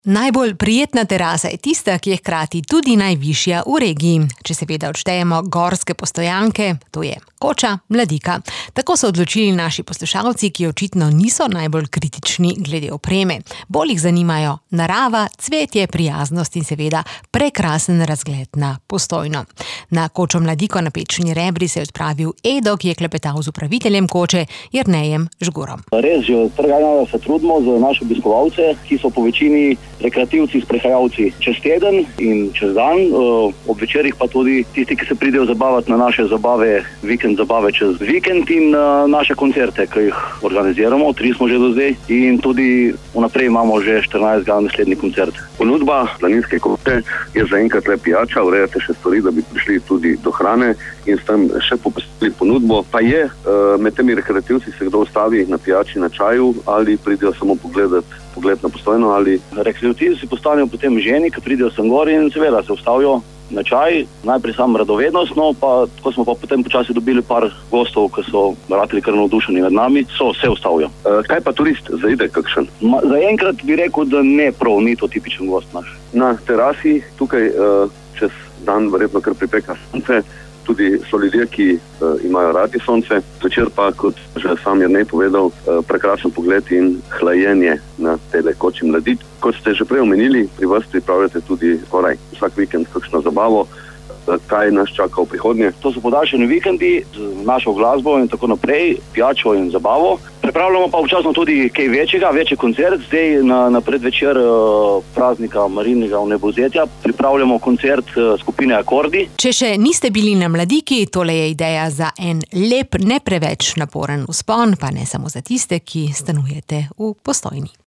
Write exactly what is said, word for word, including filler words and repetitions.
Najbolj prijetna terasa je tista, ki je hkrati tudi najvišja v regiji. Če seveda odštejemo gorske postojanke, to je Koča, Mladika. Tako so odločili naši poslušalci, ki očitno niso najbolj kritični glede opreme. Bolj jih zanimajo narava, cvetje, prijaznost in seveda prekrasen razgled na Postojno. Na Kočo Mladiko na Pečni Rebri se je odpravil Edo, ki je klepetal z upraviteljem Koče, Jernejem Žgurom. Res, že od prvega januarja se trudimo za naše obiskovalce, ki so po večini rekreativci, sprehajalci čez teden in čez dan, ob večerih pa tudi tisti, ki se pridejo zabavati na naše zabave, vikend zabave čez vikend in na naše koncerte, ki jih organiziramo, tri smo že do zdaj in tudi vnaprej imamo že štirinajstega naslednji koncert. Ponudba Planinske Koče je zaenkrat le pijača, urejate še stvari, da bi prišli tudi do hrane in s tem še popestrili ponudbo. Pa je med temi rekreativci se kdo ustavi na pijači, na čaju ali pridejo samo pogledati pogled na Postojno ali... Rekreativci si postanejo potem ženi, ki pridejo sem gor in seveda se ustavijo na čaj, najprej sam radovednostno, pa tako smo pa potem počasi dobili par gostov, ki so ratili kar navdušeni nad nami, so se ustavijo. E, kaj pa turist, zaide kakšen? Ma, zaenkrat bi rekel, da ne prav, ni to tipičen gost naš. Na terasi tukaj uh, čez dan verjetno kar pripeka sonce, tudi so ljudje, ki uh, imajo radi sonce, večer pa, kot že sam Jernej povedal, uh, prekrasen pogled in hlajenje na tele Koči Mladiki. Kot ste že prej omenili, pri vas pripravljate tudi skoraj vsak vikend kakšno zabavo. Kaj nas čaka v prihodnje? To so podaljšani vikendi z našo glasbo in tako naprej, pijačo in zabavo. Pripravljamo pa včasno tudi kaj večjega, večji koncert. Zdaj na, na predvečer uh, praznika Marinega vnebovzetja pripravljamo koncert uh, skupine Akordi. Če še niste bili na Mladiki, tole je ideja za en lep, ne preveč naporen vzpon, pa ne samo za tiste, ki stanujete v Postojni.